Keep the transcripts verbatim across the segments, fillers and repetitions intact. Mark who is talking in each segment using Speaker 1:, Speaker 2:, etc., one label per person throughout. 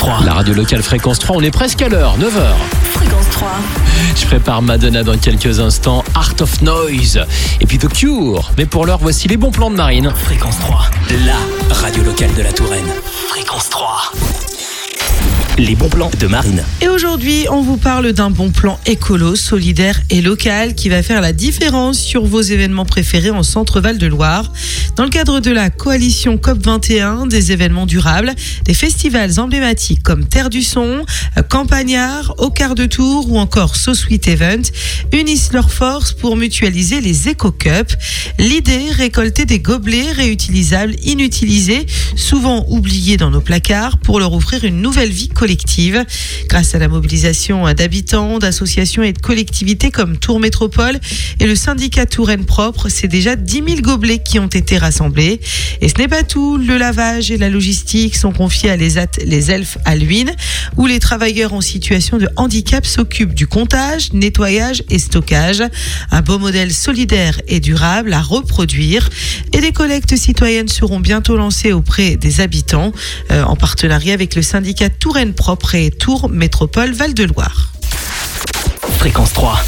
Speaker 1: trois.
Speaker 2: La radio locale Fréquence trois, on est presque à l'heure, neuf heures.
Speaker 3: Fréquence trois.
Speaker 2: Je prépare Madonna dans quelques instants, Art of Noise, et puis The Cure. Mais pour l'heure, voici les bons plans de Marine.
Speaker 1: Fréquence trois, la radio locale de la Touraine. Fréquence trois. Les bons plans de Marine.
Speaker 4: Et aujourd'hui, on vous parle d'un bon plan écolo, solidaire et local qui va faire la différence sur vos événements préférés en Centre-Val de Loire. Dans le cadre de la coalition C O P vingt et un, des événements durables, des festivals emblématiques comme Terre du Son, Campagnard, Au Quart de Tour ou encore So Sweet Event unissent leurs forces pour mutualiser les éco-cups. L'idée, récolter des gobelets réutilisables inutilisés, souvent oubliés dans nos placards, pour leur offrir une nouvelle vie collective. Grâce à la mobilisation d'habitants, d'associations et de collectivités comme Tours Métropole et le syndicat Touraine Propre, c'est déjà dix mille gobelets qui ont été rassemblés. Et ce n'est pas tout, le lavage et la logistique sont confiés à les, at- les Elfes à Luynes, où les travailleurs en situation de handicap s'occupent du comptage, nettoyage et stockage. Un beau modèle solidaire et durable à reproduire. Et des collectes citoyennes seront bientôt lancées auprès des habitants, euh, en partenariat avec le syndicat Touraine Propre et Tours Métropole Val-de-Loire.
Speaker 1: Fréquence trois.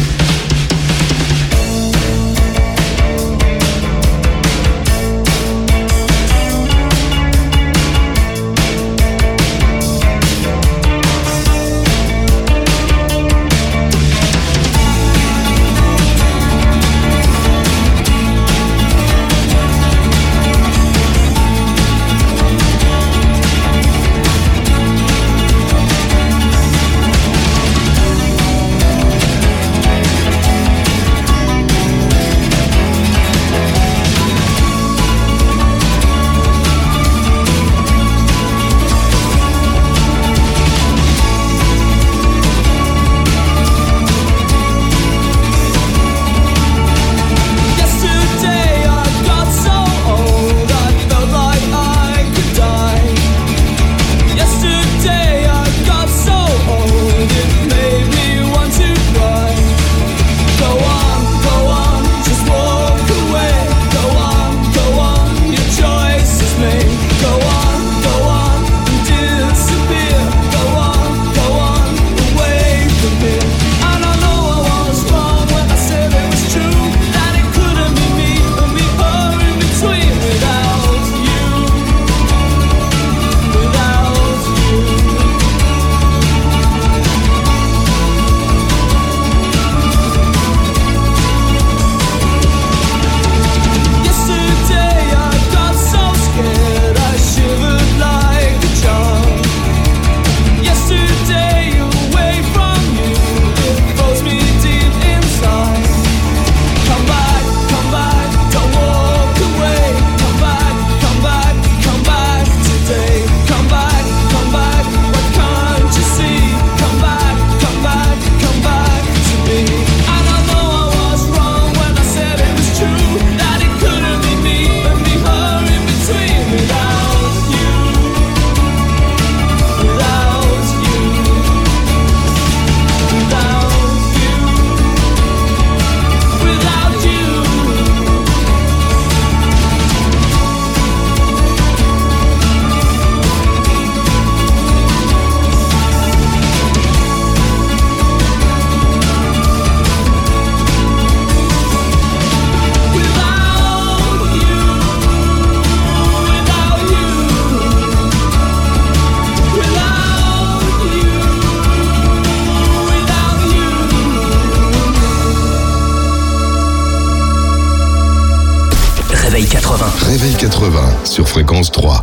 Speaker 5: Réveil quatre-vingts sur Fréquence trois.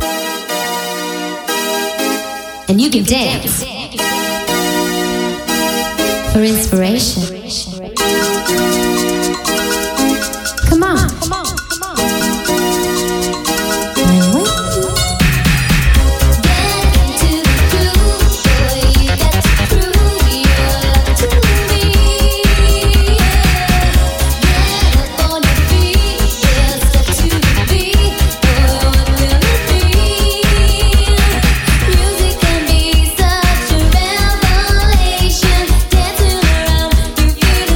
Speaker 6: And you can dance for inspiration. Come on, come on, come on. I'm waiting.
Speaker 7: Music can be such a revelation. Dancing around, you feel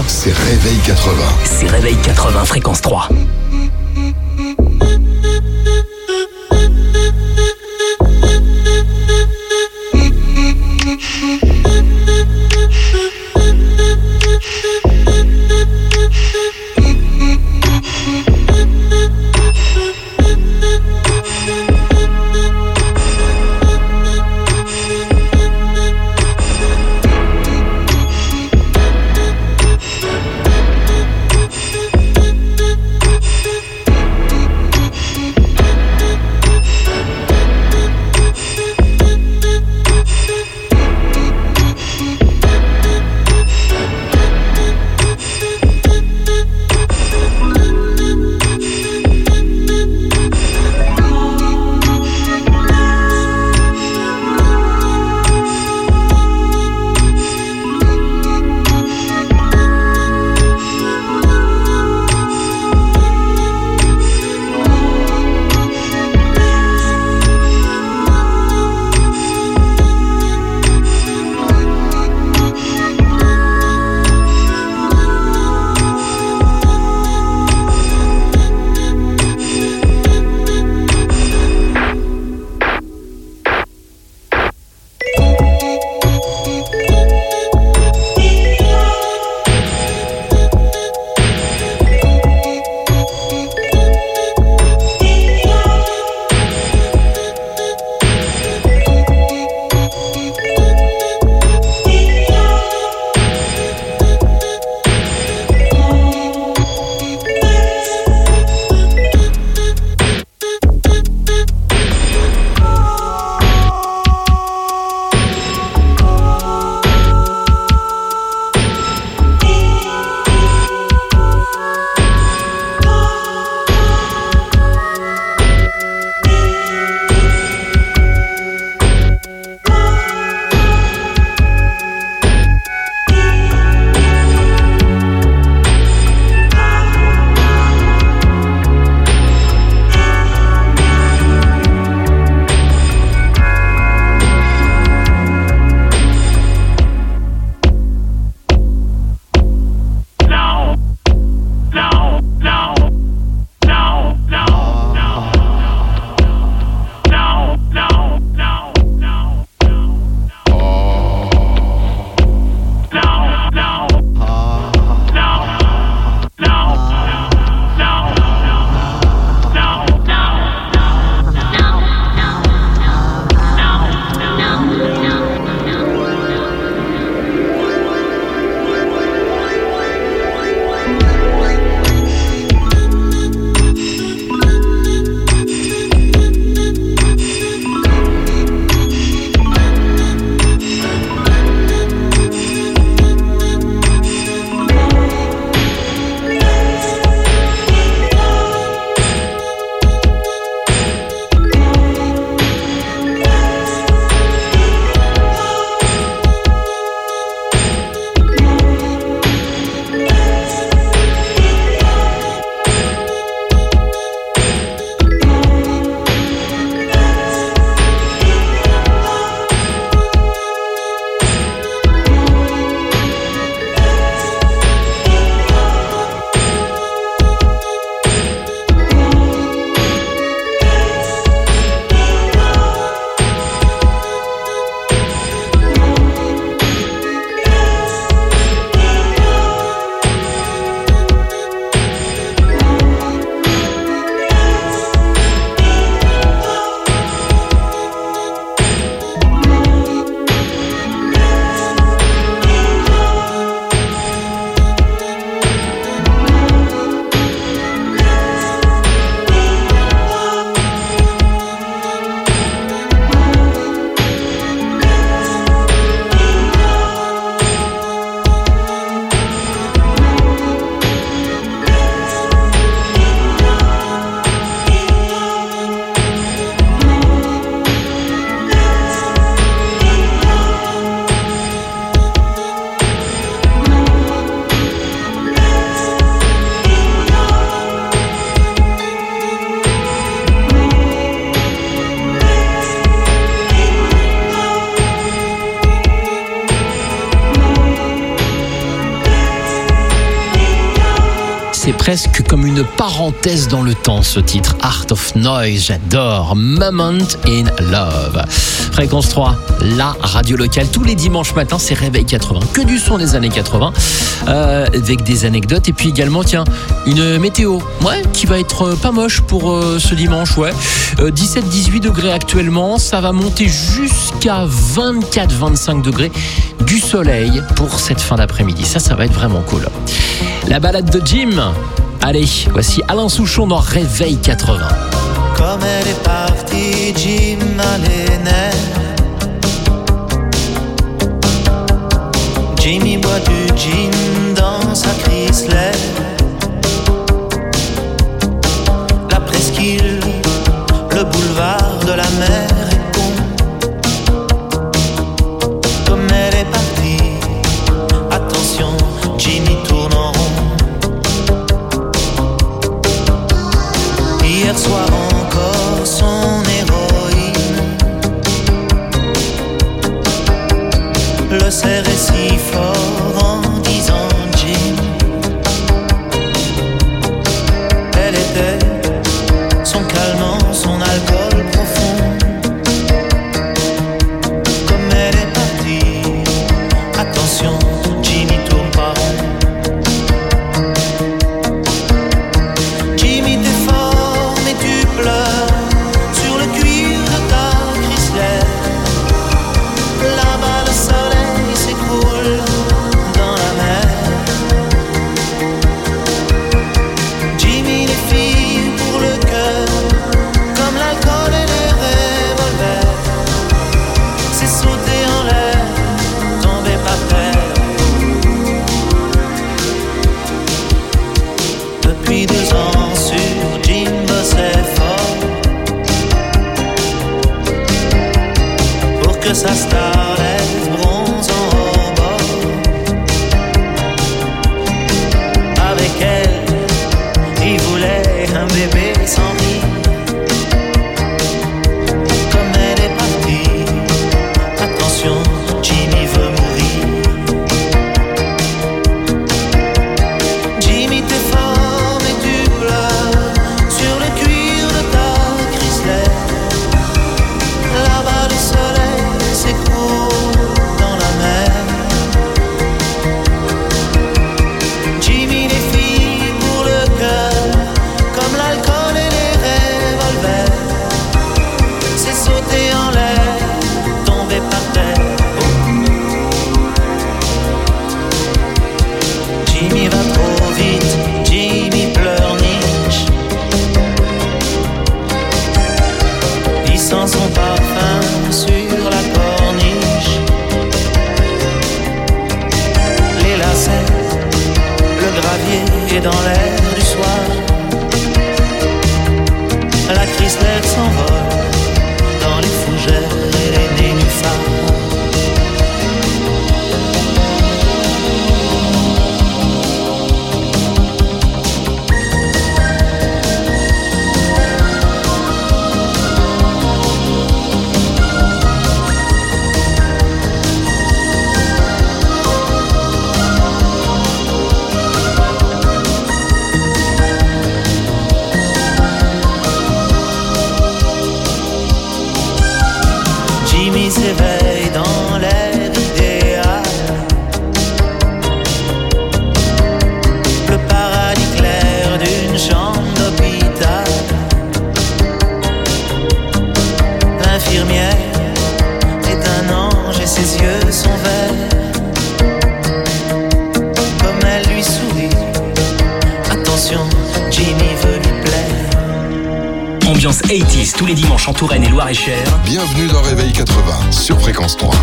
Speaker 5: C'est Réveil quatre-vingts.
Speaker 1: C'est Réveil quatre-vingts, fréquence trois.
Speaker 2: presque comme une parenthèse dans le temps, ce titre, Art of Noise, j'adore. Moment in Love. Fréquence trois, la radio locale. Tous les dimanches matins, c'est Réveil quatre-vingts. Que du son des années quatre-vingts, euh, avec des anecdotes. Et puis également, tiens, une météo, ouais, qui va être pas moche pour euh, ce dimanche, ouais. Euh, dix-sept dix-huit degrés actuellement, ça va monter jusqu'à vingt-quatre vingt-cinq degrés. Du soleil pour cette fin d'après-midi. Ça, ça va être vraiment cool. La balade de Jim. Allez, voici Alain Souchon dans Réveil quatre-vingts.
Speaker 3: Comme elle est partie, Jim a les nerfs. Jimmy boit du gin dans sa Chrysler. La presqu'île, le boulevard de la mer est con. Comme elle est partie, attention, Jimmy tourne en rond. Hier soir encore son héroïne le serrait si fort en disant Jim. Elle était son calmant, son alcool profond. Comme elle est partie, attention, Jimmy tourne pas rond. Jimmy t'es fort mais tu pleures sur le cuir de ta Chrysler. Là-bas le soleil s'écroule dans la mer. Jimmy les filles pour le cœur, comme l'alcool et les revolvers. C'est sauter en l'air, tomber par terre. Depuis deux ans sur Jim bossait fort pour que sa star lève bronze en rebord. Avec elle, il voulait un bébé sans rire. Comme elle est partie, attention, Jimmy veut mourir. Jimmy t'es fort mais tu pleures sur le cuir de ta Chrysler. Là-bas le soleil s'écroule dans la mer. Jimmy les filles pour le cœur, comme l'alcool et les revolvers. C'est sauter en l'air, tomber par terre. Jimmy va trop vite, Jimmy pleurniche. Il sent son parfum sur la corniche. Les lacets, le gravier est dans l'air du soir. La Chrysler s'envole dans les fougères et les nénuphars. Jimmy s'éveille dans l'air idéal. Le paradis clair d'une chambre d'hôpital. L'infirmière est un ange et ses yeux sont verts. Comme elle lui sourit, attention, Jimmy veut lui plaire.
Speaker 1: Ambiance quatre-vingt-dix tous les dimanches en Touraine et Loir-et-Cher.
Speaker 5: Bienvenue dans Réveil quatre-vingts sur Fréquence trois.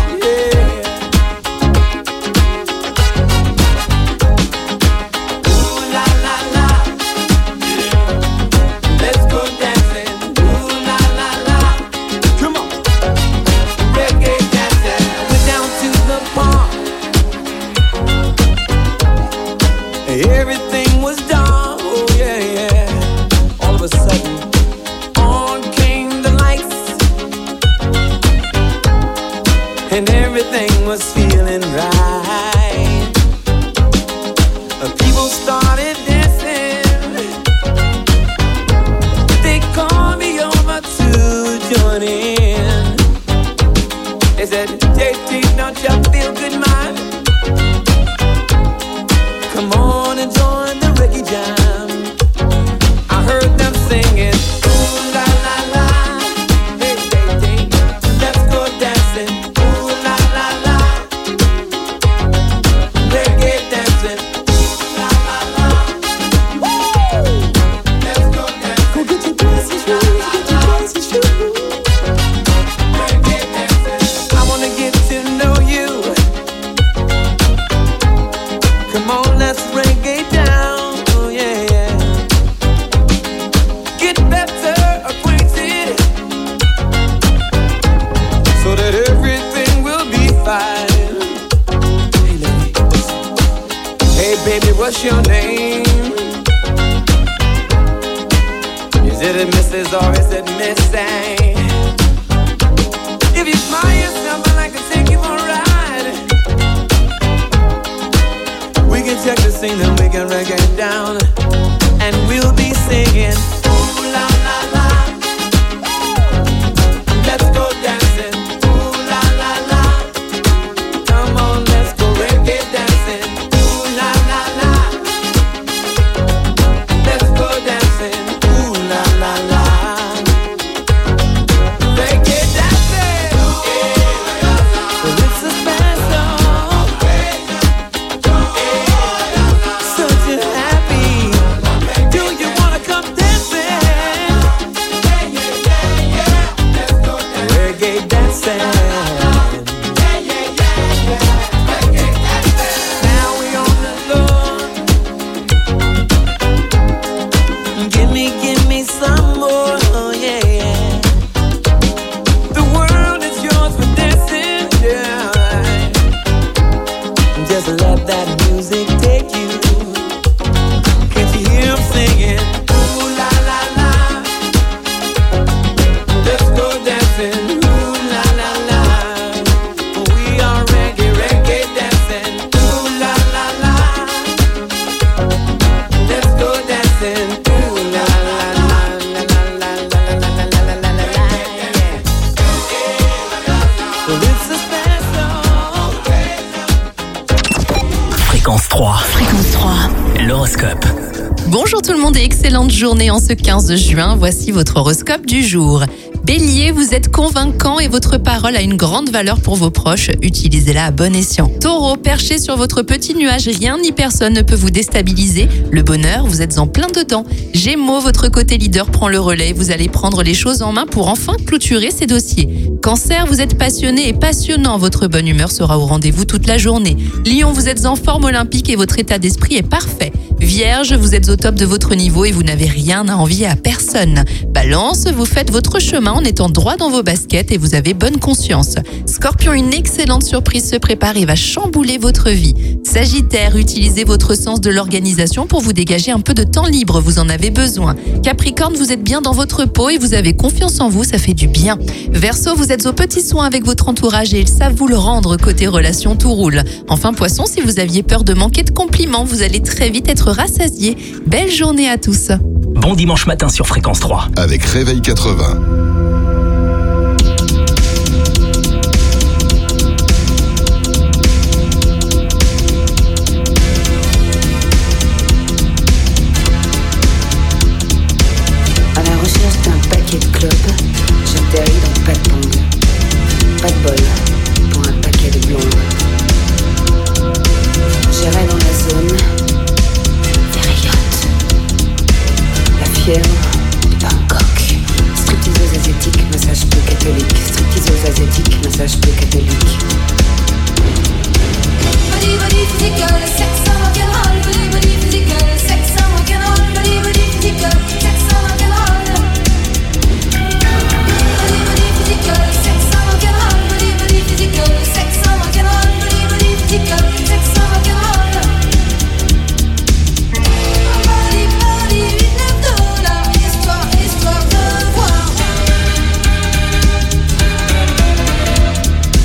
Speaker 7: Everything was done, oh yeah, yeah. All of a sudden, on came the lights, and everything was feeling right. Uh, People started dancing They said, J T, don't you feel good, man? Come on and join the reggae jam. I heard them singing, ooh la la la. Hey, hey, hey, let's go dancing. Ooh la la la. Reggae dancing. Ooh la la la. Woo! Let's go dancing. Go get your glasses, shoes, get your glasses, shoes. Reggae dancing. I wanna get to know you. Come on, let's reggae down, oh yeah, yeah. Get better acquainted, so that everything will be fine. Hey lady, hey baby, what's your name? Is it a Missus or is it Miss A? If you smile yourself, I'd like to take you for a ride. We can check the scene and we can reggae down, and we'll be singing ooh la la la. Let's go dancing, ooh la la la. Come on, let's go reggae dancing, ooh la la la. Let's go dancing, ooh la la la. Reggae dancing, well, it's a special. Such a happy. Do you wanna come dancing? Reggae dancing. Now we on the floor. Give me, give me some more. Oh yeah, yeah. The world is yours for dancing. Yeah. Just let that music take you. Can't you hear 'em singing? Ooh la la la. Let's go dancing. Ooh la la la. We are reggae, reggae dancing. Ooh la la la. Let's go dancing. Ooh la la la la la la la la la la la la la. Well, it's a special.
Speaker 1: Fréquence trois. Fréquence trois. L'horoscope.
Speaker 8: Bonjour tout le monde et excellente journée en ce quinze juin. Voici votre horoscope du jour. Bélier, vous êtes convaincant et votre parole a une grande valeur pour vos proches. Utilisez-la à bon escient. Taureau, perché sur votre petit nuage, rien ni personne ne peut vous déstabiliser. Le bonheur, vous êtes en plein dedans. Gémeaux, votre côté leader prend le relais. Vous allez prendre les choses en main pour enfin clôturer ces dossiers. Cancer, vous êtes passionné et passionnant. Votre bonne humeur sera au rendez-vous toute la journée. Lion, vous êtes en forme olympique et votre état d'esprit est parfait. Vierge, vous êtes au top de votre niveau et vous n'avez rien à envier à personne. Balance, vous faites votre chemin en étant droit dans vos baskets et vous avez bonne conscience. Scorpion, une excellente surprise se prépare et va chambouler votre vie. Sagittaire, utilisez votre sens de l'organisation pour vous dégager un peu de temps libre, vous en avez besoin. Capricorne, vous êtes bien dans votre peau et vous avez confiance en vous, ça fait du bien. Verseau, vous êtes aux petits soins avec votre entourage et ils savent vous le rendre, côté relation tout roule. Enfin Poisson, si vous aviez peur de manquer de compliments, vous allez très vite être rassasié. Belle journée à tous.
Speaker 1: Bon dimanche matin sur Fréquence trois.
Speaker 5: Avec Réveil quatre-vingts.
Speaker 9: À la recherche d'un paquet de clopes, j'atterris dans pas de bande. Pas de bol pour un paquet de blondes. J'irai dans la zone des rayottes. La fièvre de Bangkok. Stripteaseuse asiatique, massage peu catholique. Stripteaseuse asiatique, massage peu catholique.
Speaker 10: Body, body, physical, sex and rock'n'roll. Body, body, physical, sex and rock'n'roll. Body, body, physical, sex and rock'n'roll. Body, body, physical, sex and rock'n'roll. Body, body, physical, sex and rock'n'roll. Body, body, physical, sex and rock'n'roll. Body, body, huit dollars, histoire, histoire de voir.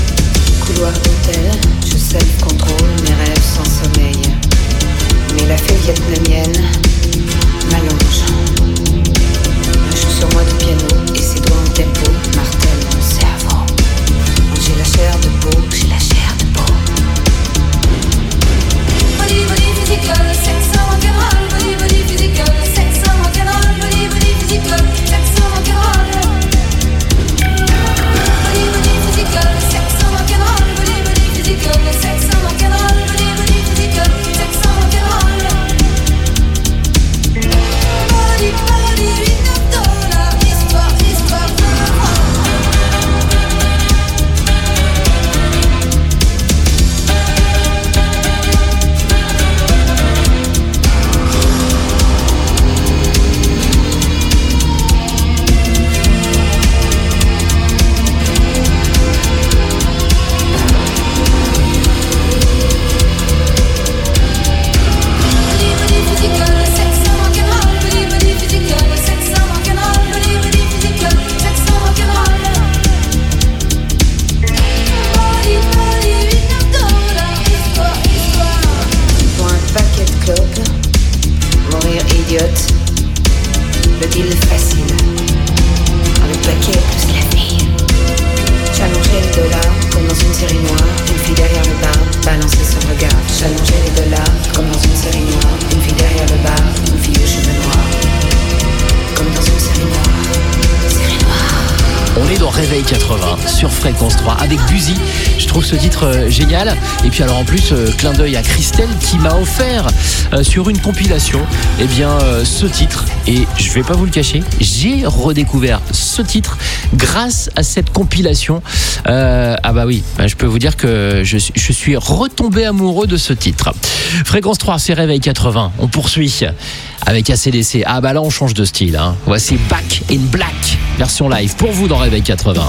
Speaker 2: Réveil quatre-vingts sur Fréquence trois avec Buzy. Je trouve ce titre euh, génial. Et puis alors en plus, euh, clin d'œil à Christelle qui m'a offert euh, sur une compilation eh bien, euh, ce titre. Et je vais pas vous le cacher, j'ai redécouvert ce titre grâce à cette compilation. Euh, ah bah oui, bah, je peux vous dire que je, je suis retombé amoureux de ce titre. Fréquence trois, c'est Réveil quatre-vingts. On poursuit avec A C D C. Ah bah là on change de style. Hein. Voici Back in Black, version live pour vous dans Réveil quatre-vingts.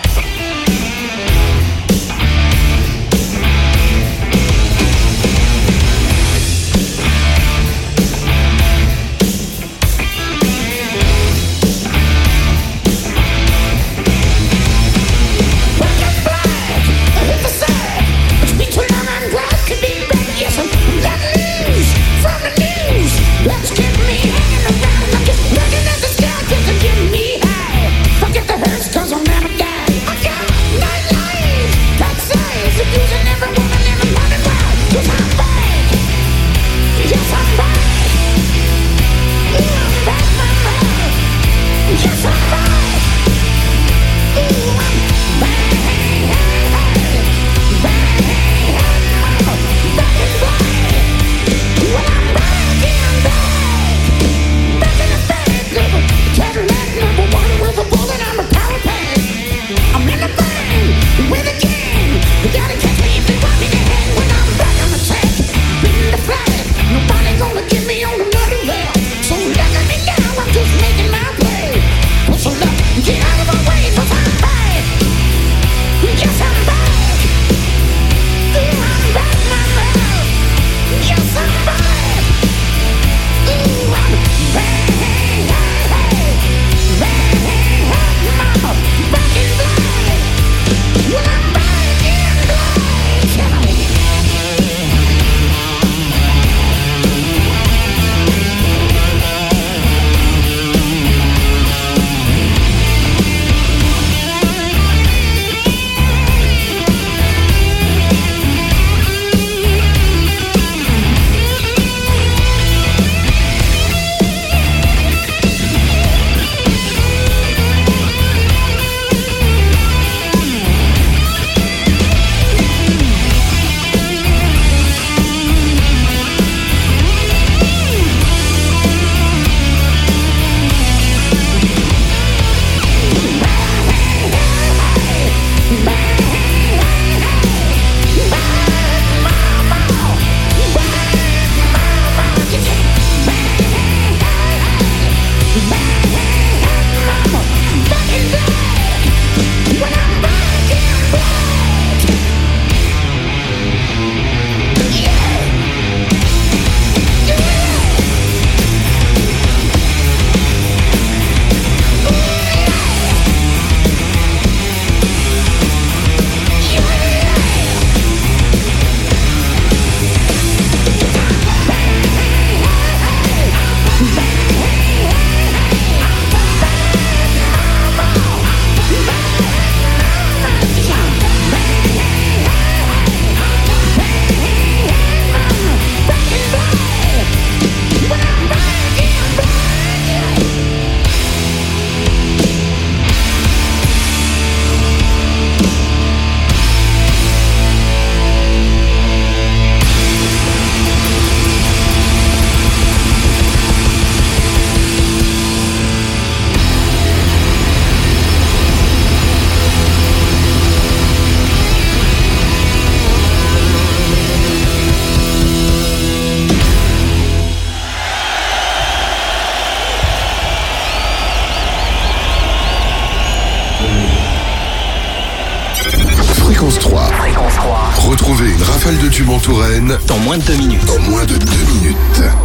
Speaker 5: Fréquence trois.
Speaker 1: Fréquence trois.
Speaker 5: Retrouvez une rafale de tubes en Touraine
Speaker 1: Dans moins de deux minutes.
Speaker 5: en moins de deux minutes.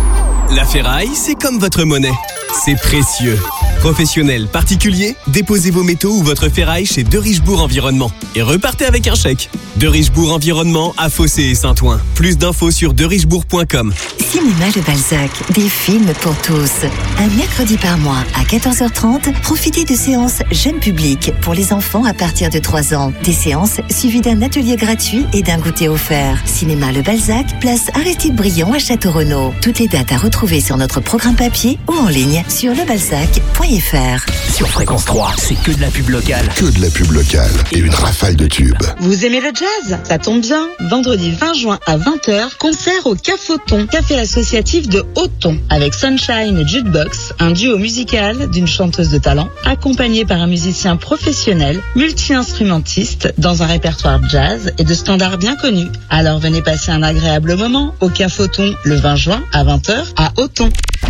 Speaker 11: La ferraille, c'est comme votre monnaie. C'est précieux. Professionnels, particuliers, déposez vos métaux ou votre ferraille chez De Richebourg Environnement et repartez avec un chèque. De Richebourg Environnement à Fossé et Saint-Ouen. Plus d'infos sur de richebourg point com.
Speaker 12: Cinéma Le Balzac, des films pour tous. Un mercredi par mois à quatorze heures trente, profitez de séances jeunes publics pour les enfants à partir de trois ans. Des séances suivies d'un atelier gratuit et d'un goûter offert. Cinéma Le Balzac, place Aristide Briand à Château-Renaud. Toutes les dates à retrouver sur notre programme papier ou en ligne. détails sur lebalzac point f r.
Speaker 1: Sur Fréquence trois, c'est que de la pub locale.
Speaker 5: Que de la pub locale et une rafale de tubes.
Speaker 13: Vous aimez le jazz? Ça tombe bien. Vendredi vingt juin à vingt heures, concert au Cafoton, café associatif de Auton, avec Sunshine et Jukebox, un duo musical d'une chanteuse de talent, accompagnée par un musicien professionnel, multi-instrumentiste, dans un répertoire jazz et de standards bien connus. Alors venez passer un agréable moment au Cafoton le vingt juin à vingt heures à Auton.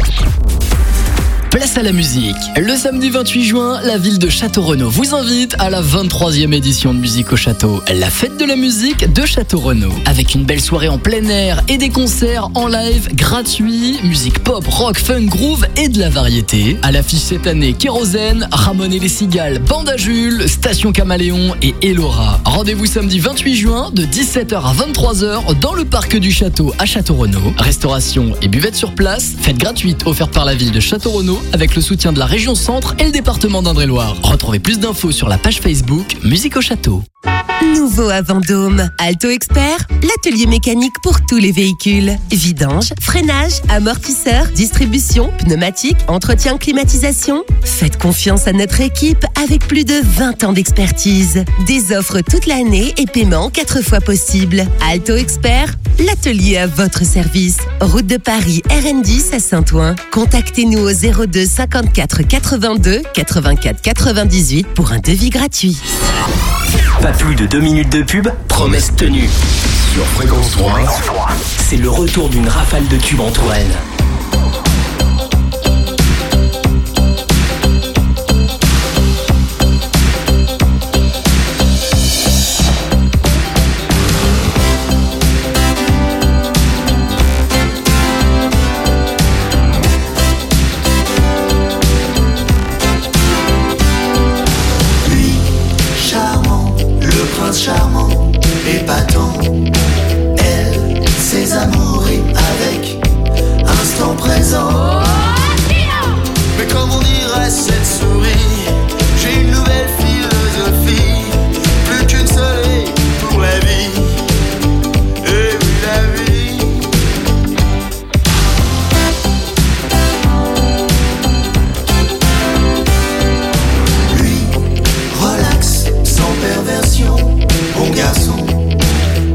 Speaker 2: Place à la musique. Le samedi vingt-huit juin, la ville de Château-Renaud vous invite à la vingt-troisième édition de Musique au Château, la fête de la musique de Château-Renaud. Avec une belle soirée en plein air et des concerts en live gratuits, musique pop, rock, funk, groove et de la variété. À l'affiche cette année, Kérosène, Ramon et les Cigales, Banda Jules, Station Caméléon et Elora. Rendez-vous samedi vingt-huit juin de dix-sept heures à vingt-trois heures dans le parc du Château à Château-Renaud. Restauration et buvette sur place, fête gratuite offerte par la ville de Château-Renaud avec le soutien de la région Centre et le département d'Indre-et-Loire. Retrouvez plus d'infos sur la page Facebook Musique au Château.
Speaker 14: Nouveau à Vendôme, Alto Expert, l'atelier mécanique pour tous les véhicules. Vidange, freinage, amortisseur, distribution, pneumatique, entretien, climatisation. Faites confiance à notre équipe avec plus de vingt ans d'expertise. Des offres toute l'année et paiement quatre fois possible. Alto Expert, l'atelier à votre service. Route de Paris R N dix à Saint-Ouen. Contactez-nous au zéro deux cinquante-quatre quatre-vingt-deux quatre-vingt-quatre quatre-vingt-dix-huit pour un devis gratuit.
Speaker 1: Pas plus de deux minutes de pub, promesse tenue.
Speaker 5: Sur Fréquence trois,
Speaker 1: c'est le retour d'une rafale de tubes en Touraine.
Speaker 3: Charmant, épatant, elle, ses amours riment avec instant présent. Mais comme on dirait cette souris, j'ai une nouvelle philosophie, plus qu'une seule et pour la vie, et oui la vie. Lui, relax, sans perversion. Bon garçon,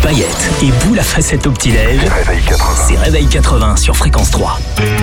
Speaker 1: paillettes et boule à facettes au petit-déj. C'est Réveil quatre-vingts sur Fréquence trois.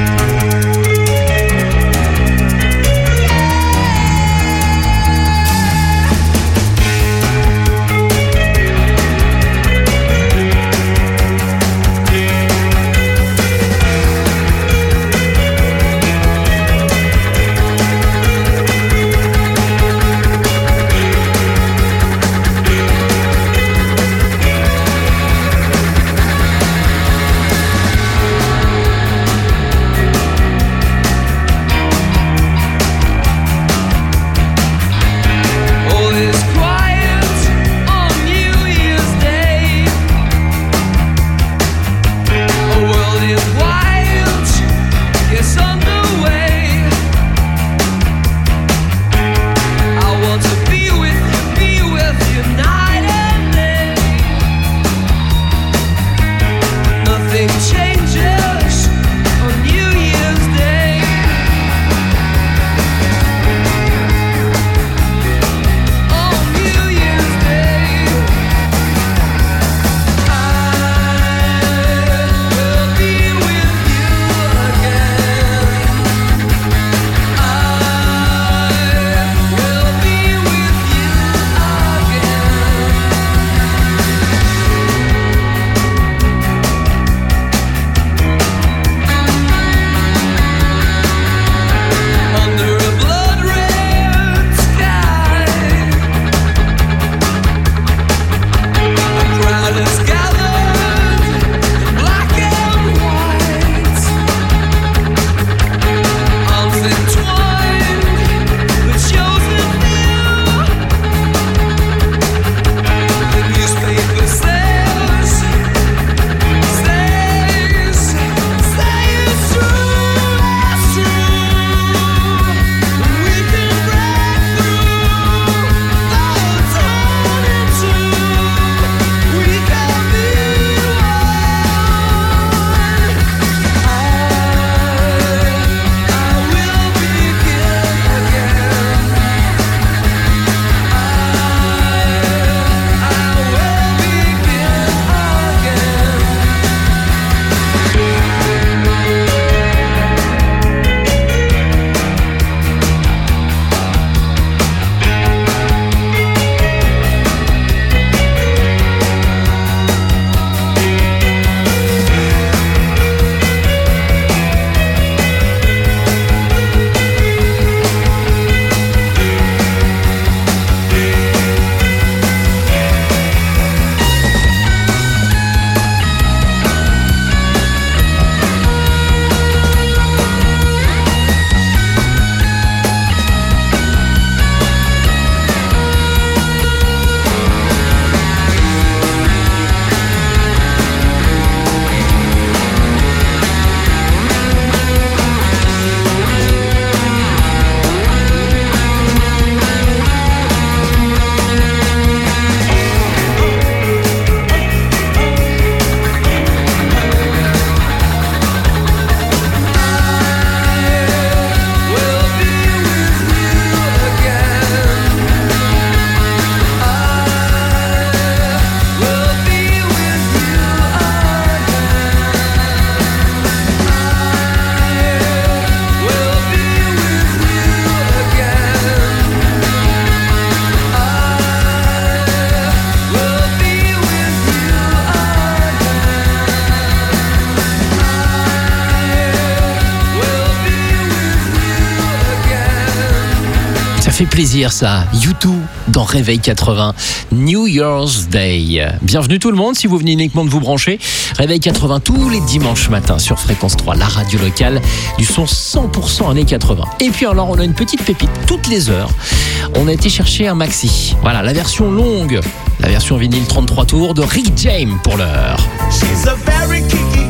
Speaker 2: fait plaisir ça. U deux dans Réveil quatre-vingts, New Year's Day. Bienvenue tout le monde si vous venez uniquement de vous brancher. Réveil quatre-vingts tous les dimanches matins sur Fréquence trois, la radio locale du son cent pour cent années quatre-vingts. Et puis alors on a une petite pépite toutes les heures. On a été chercher un maxi. Voilà, la version longue, la version vinyle trente-trois tours de Rick James pour l'heure.
Speaker 15: She's a very kinky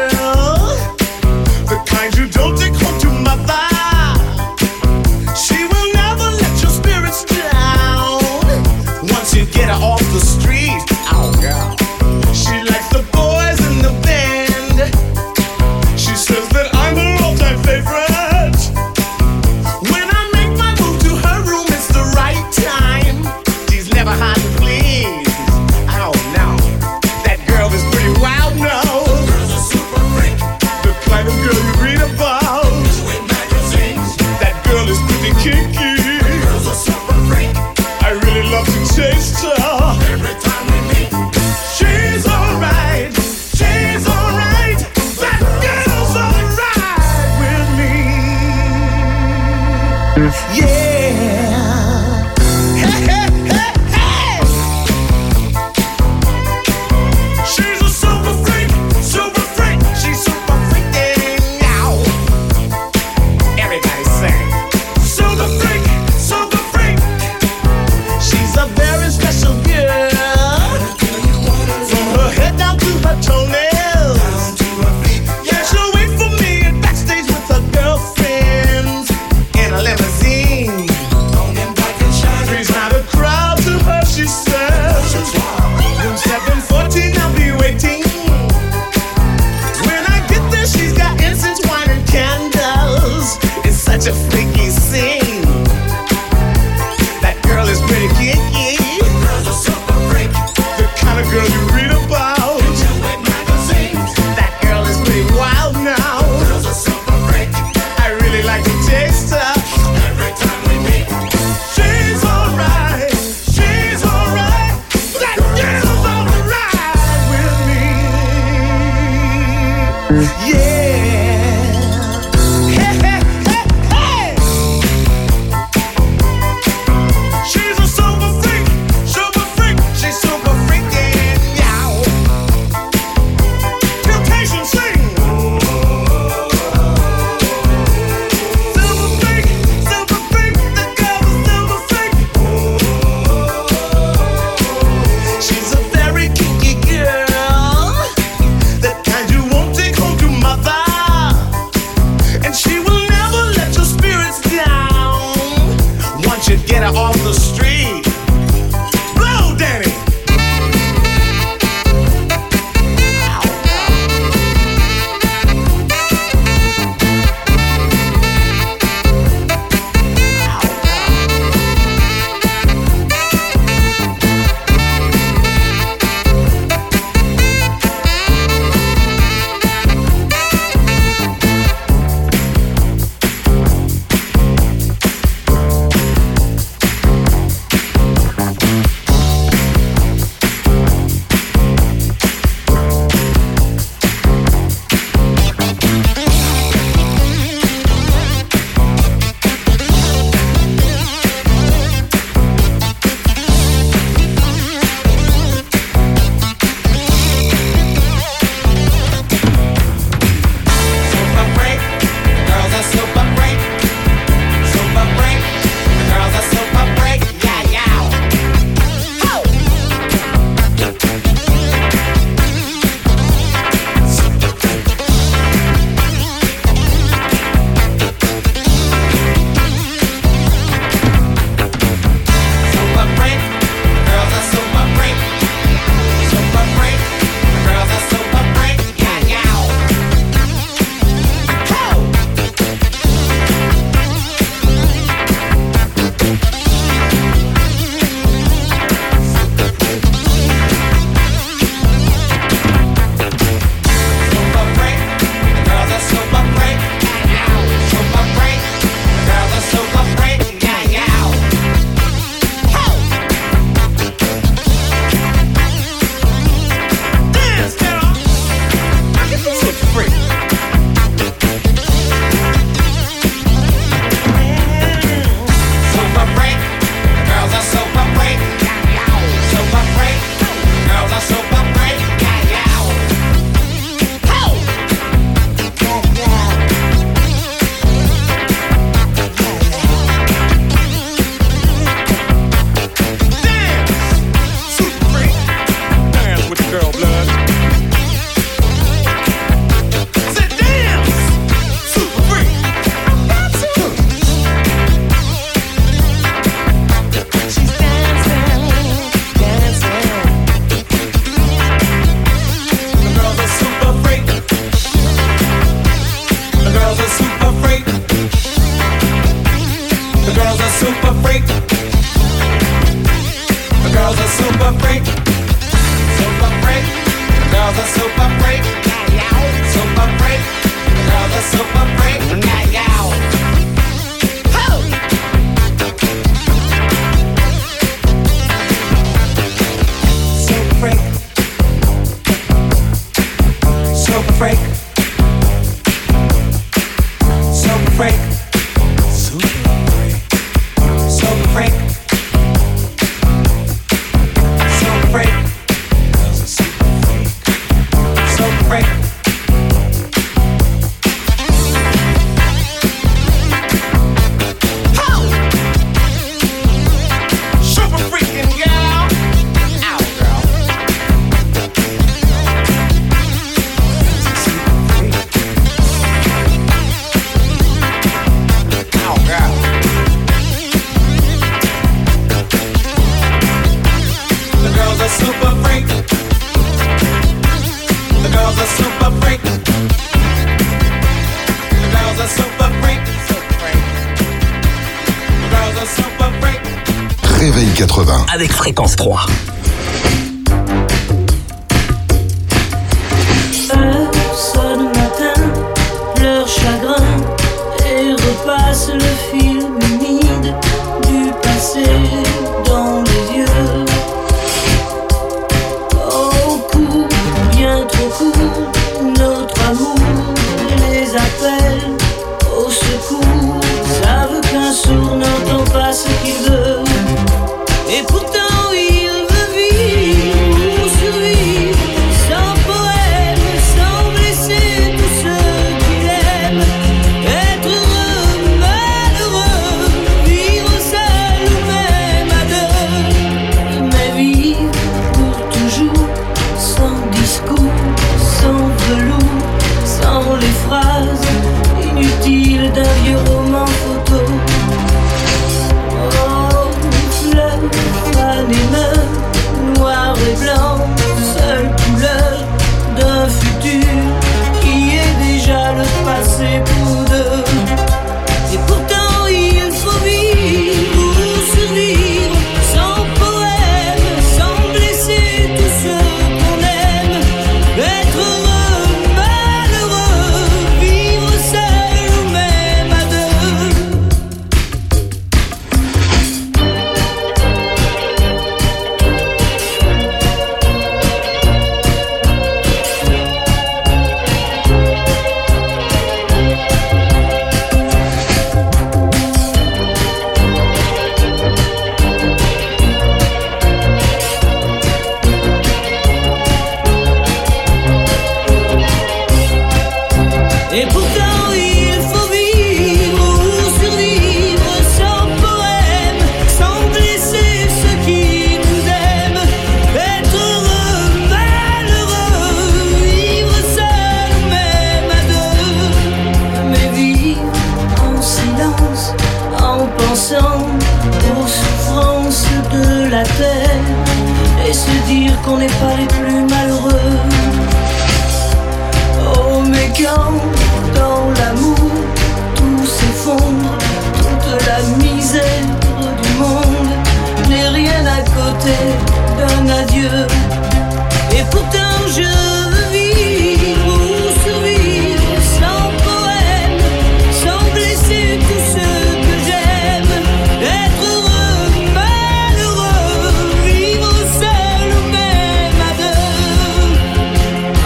Speaker 15: girl, the kind you don't take home to mother. She will never let your spirits down once you get her off the street. Oh girl, she likes the boys in the band. She says that I'm her all-time favorite. When I make my move to her room, it's the right time. She's never hard to please. Oh no,
Speaker 5: Réveil quatre-vingts.
Speaker 1: Avec Fréquence trois.
Speaker 16: Sonne matin, pleure chagrin et repasse le film humide du passé dans les yeux. Oh, court, bien trop court, notre amour et blanc, seule couleur d'un futur qui est déjà le passé pour deux. Et pourtant il faut vivre pour survivre, sans poème, sans blesser tous ceux qu'on aime. Être heureux, malheureux, vivre seul ou même à deux. Et pourtant il faut vivre ou survivre, sans poème, sans blesser ceux qui nous aiment. Être heureux, malheureux, vivre seul ou même à deux. Mais vivre en silence, en pensant aux souffrances de la terre, et se dire qu'on n'est pas les plus malheureux. Oh mais quand dans l'amour tout s'effondre, toute la misère du monde n'est rien à côté d'un adieu. Et pourtant je veux vivre ou survivre, sans poème, sans blesser tous ceux que j'aime. Être heureux, malheureux, vivre seul ou même à deux. Oh,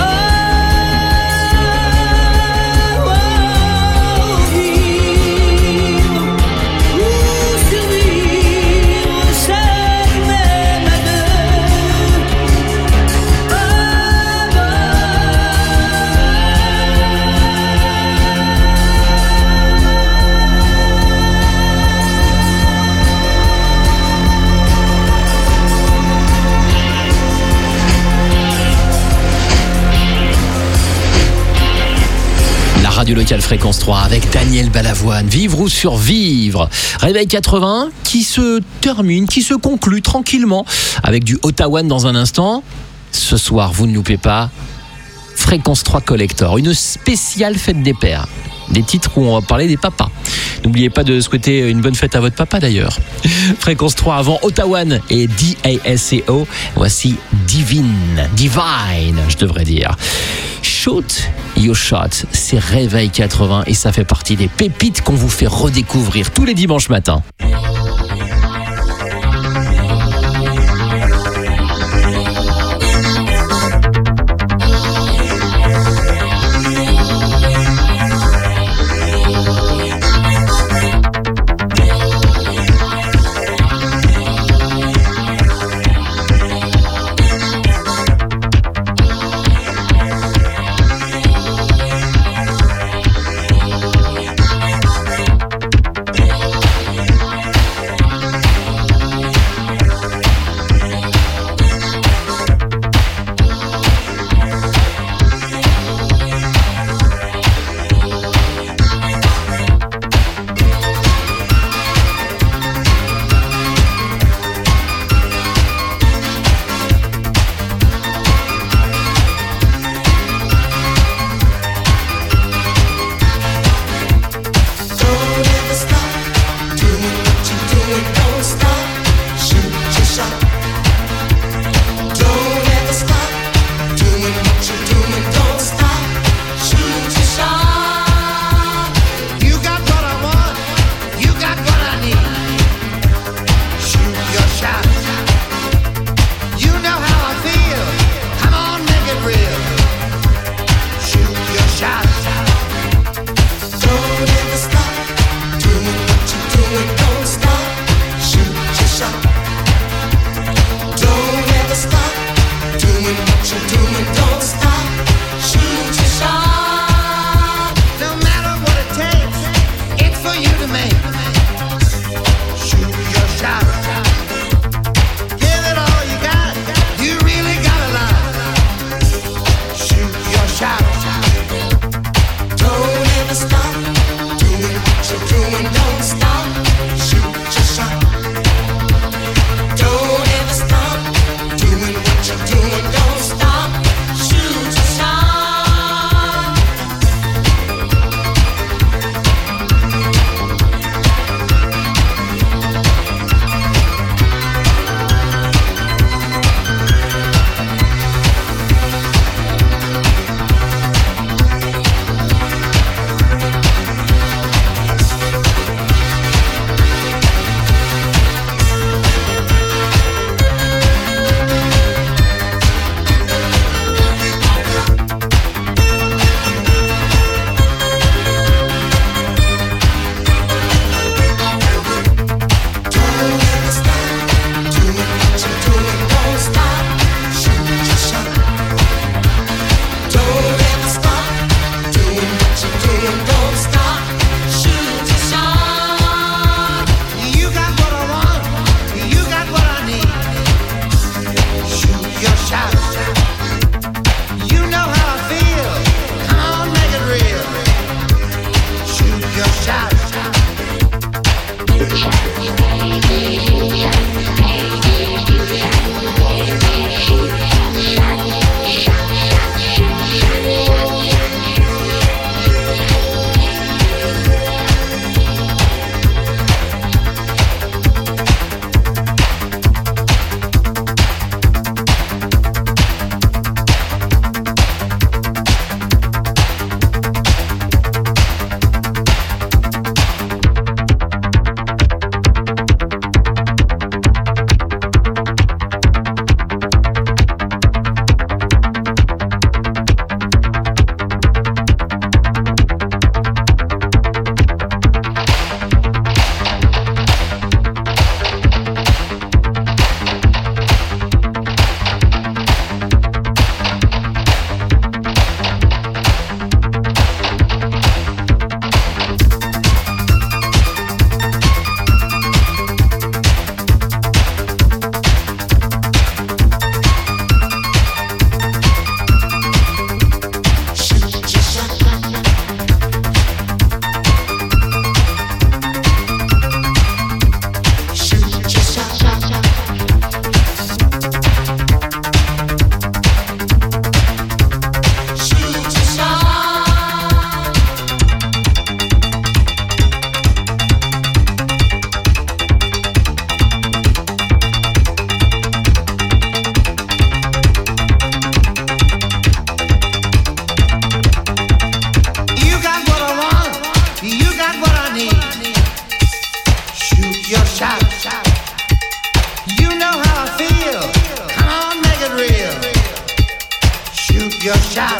Speaker 2: Radio locale Fréquence trois avec Daniel Balavoine. Vivre ou survivre. Réveil quatre-vingts qui se termine, qui se conclut tranquillement avec du Ottawa dans un instant. Ce soir, vous ne loupez pas Fréquence trois Collector, une spéciale fête des pères. Des titres où on va parler des papas. N'oubliez pas de souhaiter une bonne fête à votre papa d'ailleurs. Fréquence trois avant Ottawa et D A S C O. Voici Divine, Divine, je devrais dire. Shoot Your Shot, c'est Réveil quatre-vingts et ça fait partie des pépites qu'on vous fait redécouvrir tous les dimanches matins.
Speaker 3: your shot.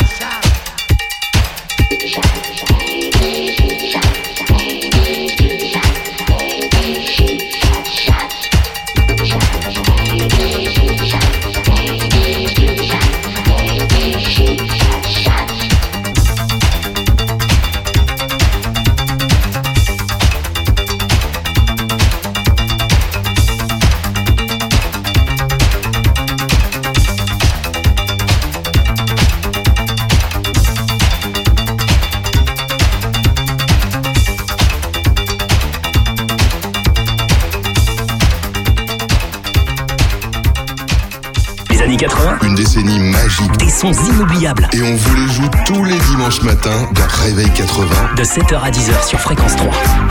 Speaker 1: quatre-vingts.
Speaker 5: Une décennie magique.
Speaker 1: Des sons inoubliables.
Speaker 5: Et on vous les joue tous les dimanches matins dans Réveil quatre-vingts.
Speaker 1: De sept heures à dix heures sur Fréquence trois.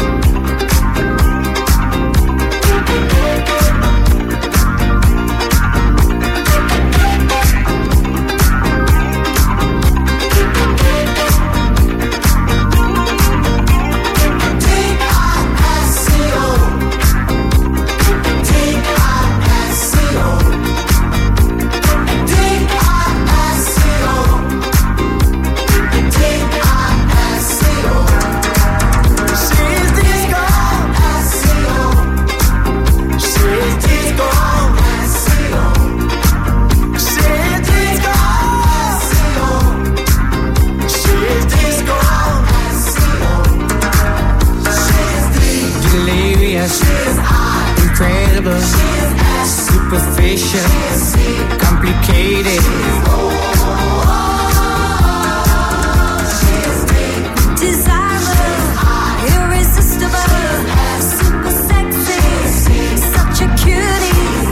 Speaker 3: Incredible, superficial, complicated.
Speaker 10: Desirable, irresistible, super sexy, such a cutie.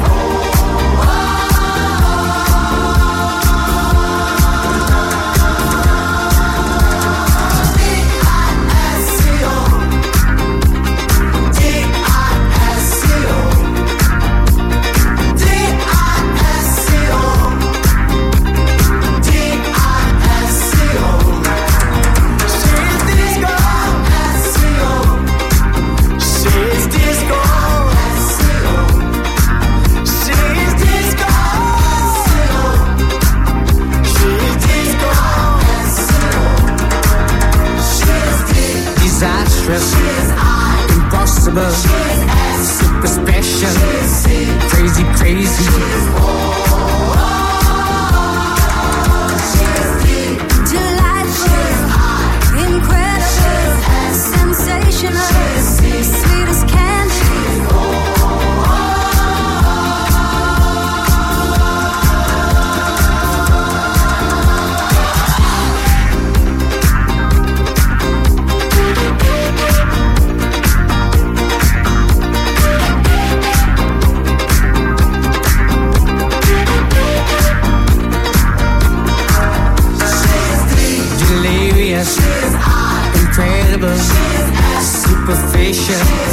Speaker 3: Impossible, super special, crazy, crazy.
Speaker 10: Delightful, incredible, sensational, sweet as candy.
Speaker 3: Incredible, superficial,